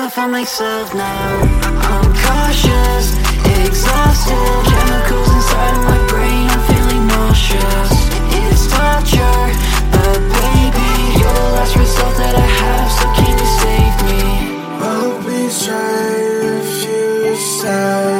find myself now. I'm cautious, exhausted, chemicals inside of my brain, I'm feeling nauseous. It's torture, but baby, you're the last result that I have, so can you save me? I'll be trying if you decide